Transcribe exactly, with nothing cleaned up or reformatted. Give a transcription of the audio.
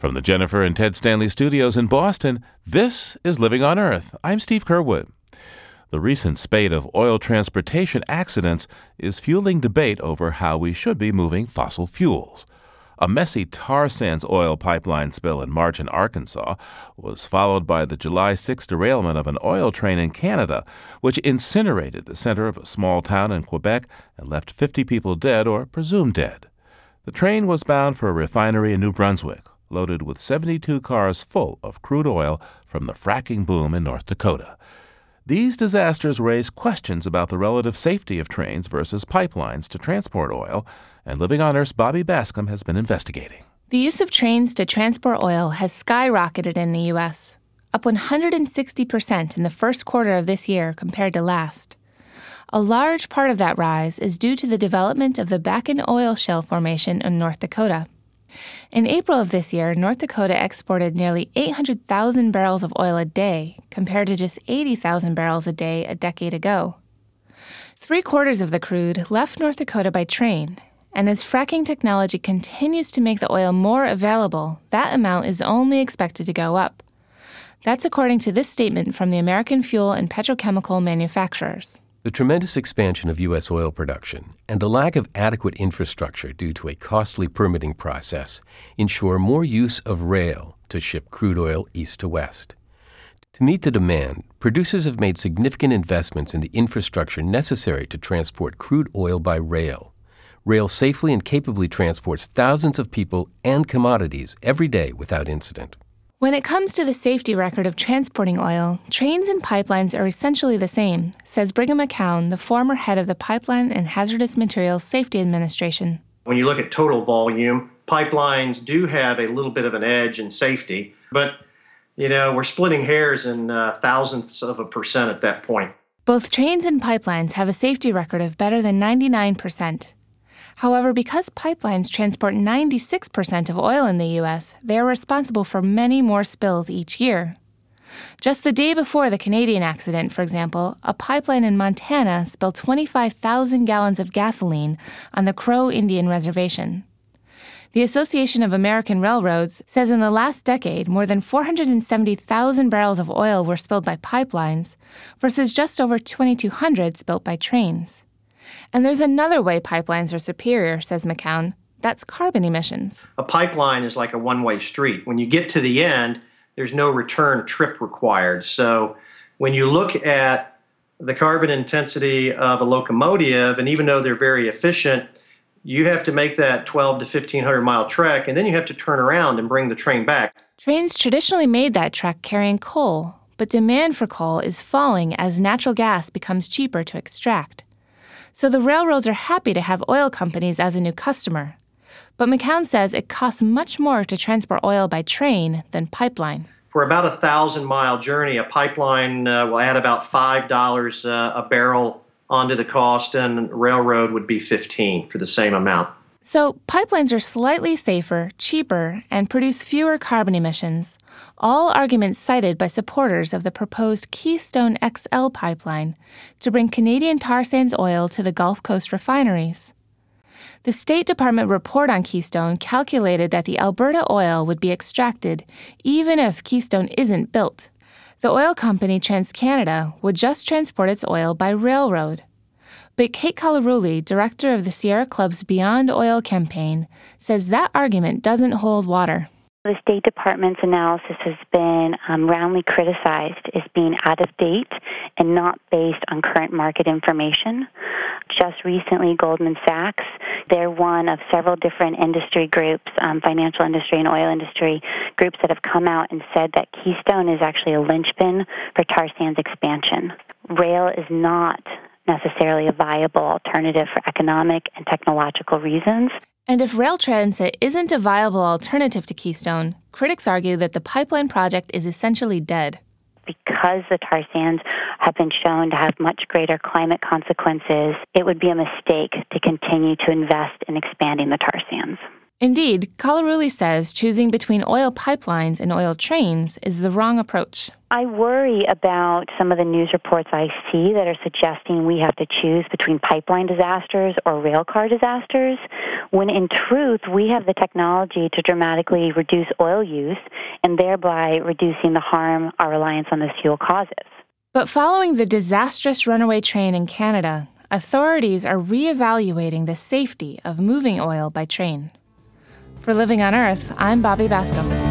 From the Jennifer and Ted Stanley studios in Boston, this is Living on Earth. I'm Steve Curwood. The recent spate of oil transportation accidents is fueling debate over how we should be moving fossil fuels. A messy tar sands oil pipeline spill in March in Arkansas was followed by the July sixth derailment of an oil train in Canada, which incinerated the center of a small town in Quebec and left fifty people dead or presumed dead. The train was bound for a refinery in New Brunswick, loaded with seventy-two cars full of crude oil from the fracking boom in North Dakota. These disasters raise questions about the relative safety of trains versus pipelines to transport oil, and Living on Earth's Bobby Bascom has been investigating. The use of trains to transport oil has skyrocketed in the U S, up one hundred sixty percent in the first quarter of this year compared to last. A large part of that rise is due to the development of the Bakken Oil Shale Formation in North Dakota. In April of this year, North Dakota exported nearly eight hundred thousand barrels of oil a day, compared to just eighty thousand barrels a day a decade ago. Three-quarters of the crude left North Dakota by train, and as fracking technology continues to make the oil more available, that amount is only expected to go up. That's according to this statement from the American Fuel and Petrochemical Manufacturers. The tremendous expansion of U S oil production and the lack of adequate infrastructure due to a costly permitting process ensure more use of rail to ship crude oil east to west. To meet the demand, producers have made significant investments in the infrastructure necessary to transport crude oil by rail. Rail safely and capably transports thousands of people and commodities every day without incident. When it comes to the safety record of transporting oil, trains and pipelines are essentially the same, says Brigham McCown, the former head of the Pipeline and Hazardous Materials Safety Administration. When you look at total volume, pipelines do have a little bit of an edge in safety, but, you know, we're splitting hairs in uh, thousandths of a percent at that point. Both trains and pipelines have a safety record of better than ninety-nine percent. However, because pipelines transport ninety-six percent of oil in the U S, they are responsible for many more spills each year. Just the day before the Canadian accident, for example, a pipeline in Montana spilled twenty-five thousand gallons of gasoline on the Crow Indian Reservation. The Association of American Railroads says in the last decade, more than four hundred seventy thousand barrels of oil were spilled by pipelines versus just over twenty-two hundred spilled by trains. And there's another way pipelines are superior, says McCown. That's carbon emissions. A pipeline is like a one-way street. When you get to the end, there's no return trip required. So when you look at the carbon intensity of a locomotive, and even though they're very efficient, you have to make that twelve to fifteen hundred mile trek, and then you have to turn around and bring the train back. Trains traditionally made that trek carrying coal, but demand for coal is falling as natural gas becomes cheaper to extract. So the railroads are happy to have oil companies as a new customer. But McCown says it costs much more to transport oil by train than pipeline. For about a thousand-mile journey, a pipeline uh, will add about five dollars uh, a barrel onto the cost, and railroad would be fifteen dollars for the same amount. So pipelines are slightly safer, cheaper, and produce fewer carbon emissions, all arguments cited by supporters of the proposed Keystone X L pipeline to bring Canadian tar sands oil to the Gulf Coast refineries. The State Department report on Keystone calculated that the Alberta oil would be extracted even if Keystone isn't built. The oil company TransCanada would just transport its oil by railroad. But Kate Kalaruli, director of the Sierra Club's Beyond Oil campaign, says that argument doesn't hold water. The State Department's analysis has been um, roundly criticized as being out of date and not based on current market information. Just recently, Goldman Sachs, they're one of several different industry groups, um, financial industry and oil industry groups that have come out and said that Keystone is actually a linchpin for tar sands expansion. Rail is not necessarily a viable alternative for economic and technological reasons. And if rail transit isn't a viable alternative to Keystone, critics argue that the pipeline project is essentially dead. Because the tar sands have been shown to have much greater climate consequences, it would be a mistake to continue to invest in expanding the tar sands. Indeed, Kalaruli says choosing between oil pipelines and oil trains is the wrong approach. I worry about some of the news reports I see that are suggesting we have to choose between pipeline disasters or railcar disasters, when in truth we have the technology to dramatically reduce oil use and thereby reducing the harm our reliance on this fuel causes. But following the disastrous runaway train in Canada, authorities are reevaluating the safety of moving oil by train. For Living on Earth, I'm Bobby Bascom.